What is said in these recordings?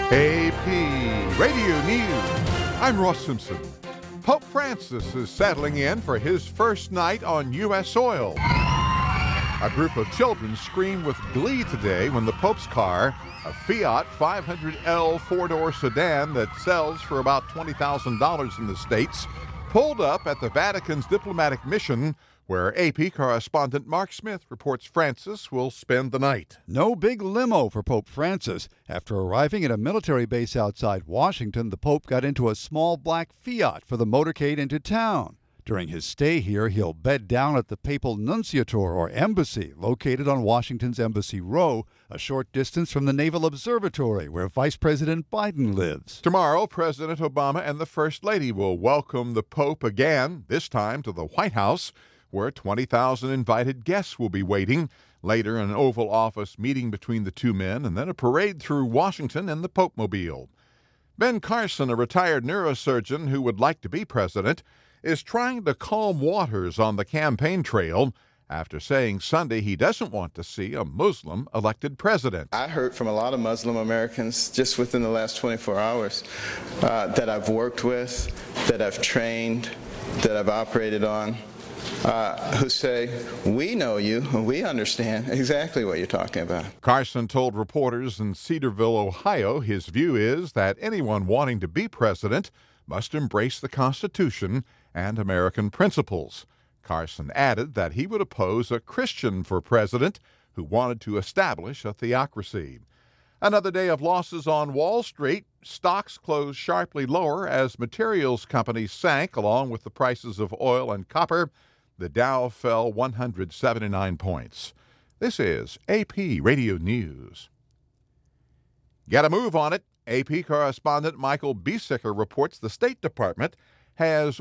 AP Radio News. I'm Ross Simpson. Pope Francis is settling in for his first night on U.S. soil. A group of children screamed with glee today when the Pope's car, a Fiat 500L four-door sedan that sells for about $20,000 in the States, pulled up at the Vatican's diplomatic mission, where AP correspondent Mark Smith reports Francis will spend the night. No big limo for Pope Francis. After arriving at a military base outside Washington, the Pope got into a small black Fiat for the motorcade into town. During his stay here, he'll bed down at the Papal Nunciature, or embassy, located on Washington's Embassy Row, a short distance from the Naval Observatory, where Vice President Biden lives. Tomorrow, President Obama and the First Lady will welcome the Pope again, this time to the White House, where 20,000 invited guests will be waiting. Later, an Oval Office meeting between the two men, and then a parade through Washington in the Pope-mobile. Ben Carson, a retired neurosurgeon who would like to be president, is trying to calm waters on the campaign trail after saying Sunday he doesn't want to see a Muslim elected president. I heard from a lot of Muslim Americans just within the last 24 hours that I've worked with, that I've trained, that I've operated on, who say, we know you, we understand exactly what you're talking about. Carson told reporters in Cedarville, Ohio, his view is that anyone wanting to be president must embrace the Constitution and American principles. Carson added that he would oppose a Christian for president who wanted to establish a theocracy. Another day of losses on Wall Street. Stocks closed sharply lower as materials companies sank along with the prices of oil and copper. The Dow fell 179 points. This is AP Radio News. Get a move on it. AP correspondent Michael Biesecker reports the State Department has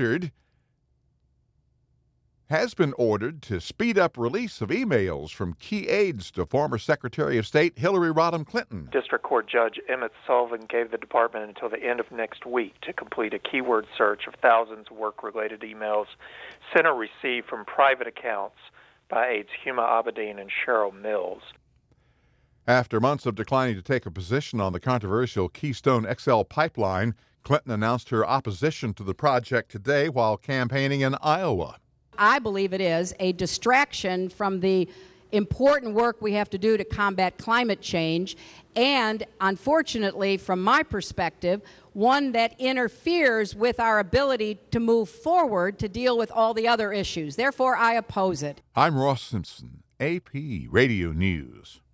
been ordered to speed up release of emails from key aides to former Secretary of State Hillary Rodham Clinton. District Court Judge Emmett Sullivan gave the department until the end of next week to complete a keyword search of thousands of work-related emails sent or received from private accounts by aides Huma Abedin and Cheryl Mills. After months of declining to take a position on the controversial Keystone XL pipeline, Clinton announced her opposition to the project today while campaigning in Iowa. I believe it is a distraction from the important work we have to do to combat climate change, and unfortunately, from my perspective, one that interferes with our ability to move forward to deal with all the other issues. Therefore, I oppose it. I'm Ross Simpson, AP Radio News.